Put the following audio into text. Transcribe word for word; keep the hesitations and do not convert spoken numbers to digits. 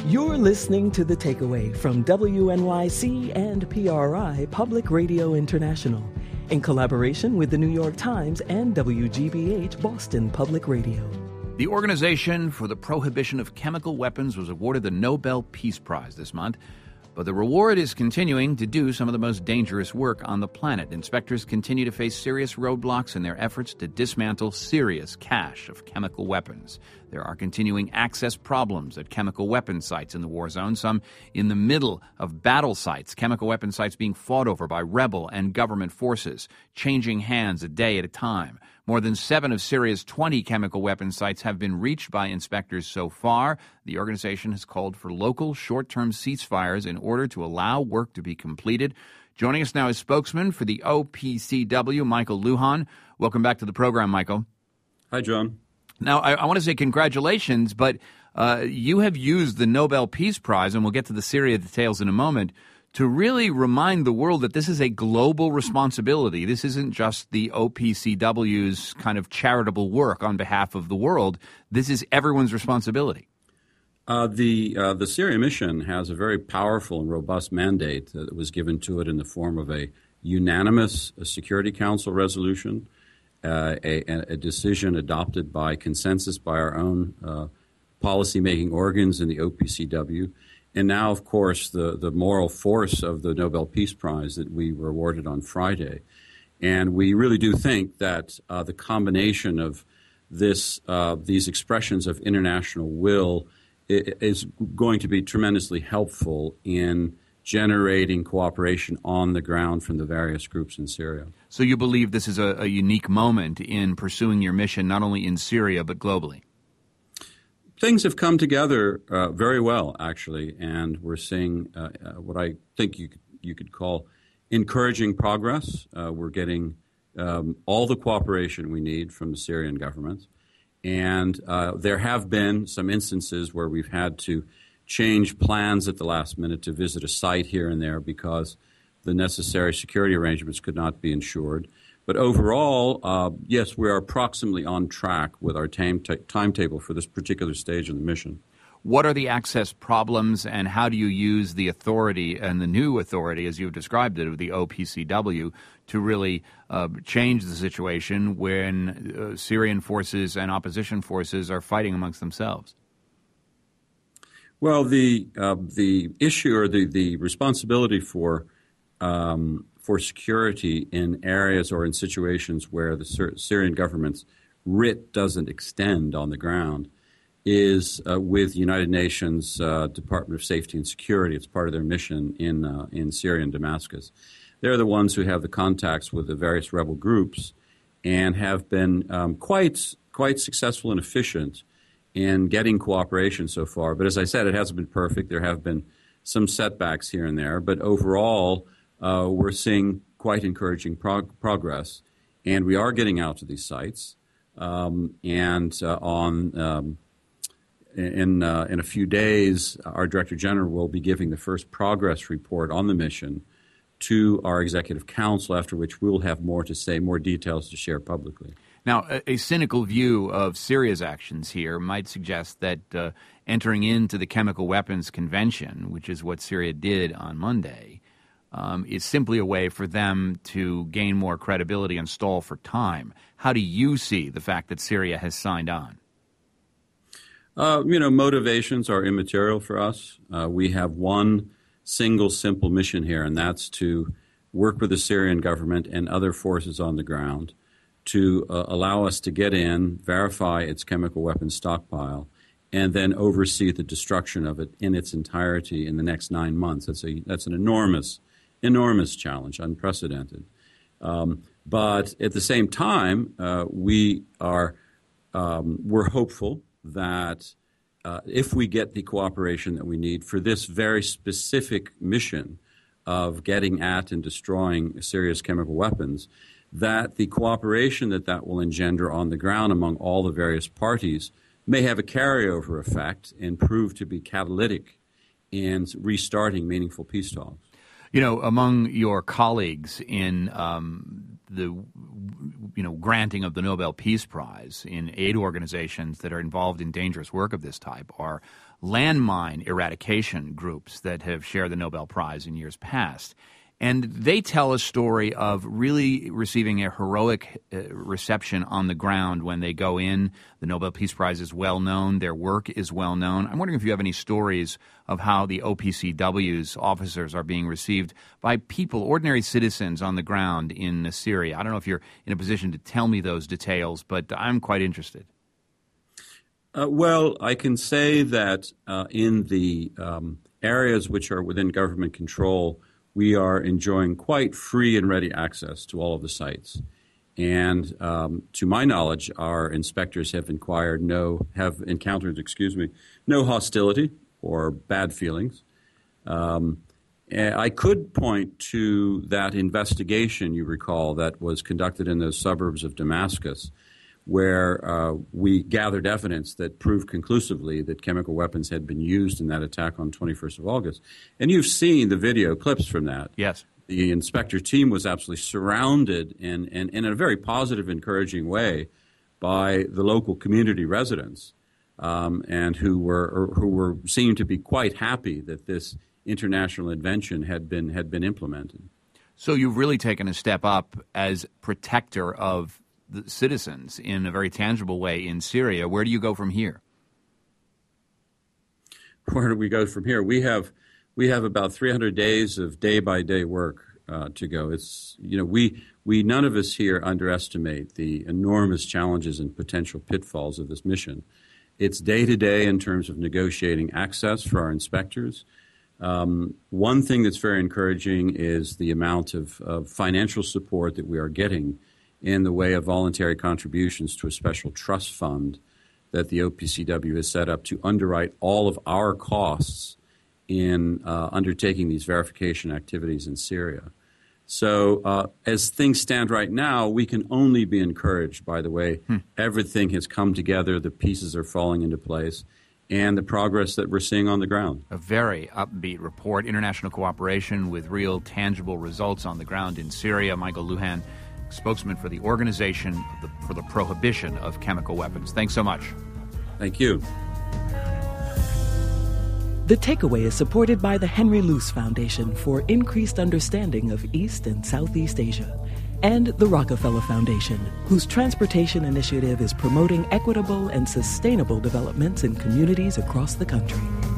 You're listening to The Takeaway from W N Y C and P R I Public Radio International in collaboration with the New York Times and W G B H Boston Public Radio. The Organization for the Prohibition of Chemical Weapons was awarded the Nobel Peace Prize this month, but the reward is continuing to do some of the most dangerous work on the planet. Inspectors continue to face serious roadblocks in their efforts to dismantle serious cache of chemical weapons. There are continuing access problems at chemical weapon sites in the war zone, some in the middle of battle sites, chemical weapon sites being fought over by rebel and government forces, changing hands a day at a time. More than seven of Syria's twenty chemical weapon sites have been reached by inspectors so far. The organization has called for local short-term ceasefires in order to allow work to be completed. Joining us now is spokesman for the O P C W, Michael Lujan. Welcome back to the program, Michael. Hi, John. Now, I, I want to say congratulations, but uh, you have used the Nobel Peace Prize, and we'll get to the Syria details in a moment, to really remind the world that this is a global responsibility. This isn't just the O P C W's kind of charitable work on behalf of the world. This is everyone's responsibility. Uh, the uh, the Syria mission has a very powerful and robust mandate that was given to it in the form of a unanimous Security Council resolution, uh, a, a decision adopted by consensus by our own uh, policy-making organs in the O P C W, and now, of course, the, the moral force of the Nobel Peace Prize that we were awarded on Friday. And we really do think that uh, the combination of this uh, these expressions of international will is going to be tremendously helpful in generating cooperation on the ground from the various groups in Syria. So you believe this is a, a unique moment in pursuing your mission, not only in Syria, but globally? Things have come together uh, very well, actually, and we're seeing uh, uh, what I think you could, you could call encouraging progress. Uh, we're getting um, all the cooperation we need from the Syrian government. And uh, there have been some instances where we've had to change plans at the last minute to visit a site here and there because the necessary security arrangements could not be ensured. But overall, uh, yes, we are approximately on track with our time t- timetable for this particular stage of the mission. What are the access problems, and how do you use the authority and the new authority, as you've described it, of the O P C W, to really uh, change the situation when uh, Syrian forces and opposition forces are fighting amongst themselves? Well, the uh, the issue or the, the responsibility for um, for security in areas or in situations where the Syr- Syrian government's writ doesn't extend on the ground is uh, with the United Nations uh, Department of Safety and Security. It's part of their mission in uh, in Syria and Damascus. They're the ones who have the contacts with the various rebel groups and have been um, quite quite successful and efficient in getting cooperation so far. But as I said, it hasn't been perfect. There have been some setbacks here and there. But overall, uh, we're seeing quite encouraging prog- progress. And we are getting out to these sites. Um, and uh, on um, in uh, in a few days, our Director General will be giving the first progress report on the mission to our Executive Council, after which we'll have more to say, more details to share publicly. Now, a, a cynical view of Syria's actions here might suggest that uh, entering into the Chemical Weapons Convention, which is what Syria did on Monday, um, is simply a way for them to gain more credibility and stall for time. How do you see the fact that Syria has signed on? Uh, you know, motivations are immaterial for us. Uh, we have one single, simple mission here, and that's to work with the Syrian government and other forces on the ground to uh, allow us to get in, verify its chemical weapons stockpile, and then oversee the destruction of it in its entirety in the next nine months. That's a that's an enormous, enormous challenge, unprecedented. Um, but at the same time, uh, we are um, we're hopeful that uh, if we get the cooperation that we need for this very specific mission of getting at and destroying Syria's chemical weapons, that the cooperation that that will engender on the ground among all the various parties may have a carryover effect and prove to be catalytic in restarting meaningful peace talks. You know, among your colleagues in um, the you know, granting of the Nobel Peace Prize in aid organizations that are involved in dangerous work of this type are landmine eradication groups that have shared the Nobel Prize in years past. And they tell a story of really receiving a heroic uh, reception on the ground when they go in. The Nobel Peace Prize is well known. Their work is well known. I'm wondering if you have any stories of how the O P C W's officers are being received by people, ordinary citizens on the ground in Syria. I don't know if you're in a position to tell me those details, but I'm quite interested. Uh, well, I can say that uh, in the um, areas which are within government control, we are enjoying quite free and ready access to all of the sites. And um, to my knowledge, our inspectors have inquired no, have encountered, excuse me, no hostility or bad feelings. Um, I could point to that investigation, you recall, that was conducted in those suburbs of Damascus, where uh, we gathered evidence that proved conclusively that chemical weapons had been used in that attack on twenty-first of August. And you've seen the video clips from that. Yes. The inspector team was absolutely surrounded and, and, and in a very positive, encouraging way by the local community residents um, and who were who were seemed to be quite happy that this international invention had been had been implemented. So you've really taken a step up as protector of the citizens in a very tangible way in Syria. Where do you go from here? Where do we go from here? We have we have about three hundred days of day by day work uh, to go. It's you know we we none of us here underestimate the enormous challenges and potential pitfalls of this mission. It's day to day in terms of negotiating access for our inspectors. Um, one thing that's very encouraging is the amount of, of financial support that we are getting in the way of voluntary contributions to a special trust fund that the O P C W has set up to underwrite all of our costs in uh, undertaking these verification activities in Syria. So uh, as things stand right now, we can only be encouraged by the way hmm. everything has come together, the pieces are falling into place, and the progress that we're seeing on the ground. A very upbeat report, international cooperation with real tangible results on the ground in Syria. Michael Lujan, spokesman for the Organization for the Prohibition of Chemical Weapons. Thanks so much. Thank you. The Takeaway is supported by the Henry Luce Foundation for increased understanding of East and Southeast Asia, and the Rockefeller Foundation, whose transportation initiative is promoting equitable and sustainable developments in communities across the country.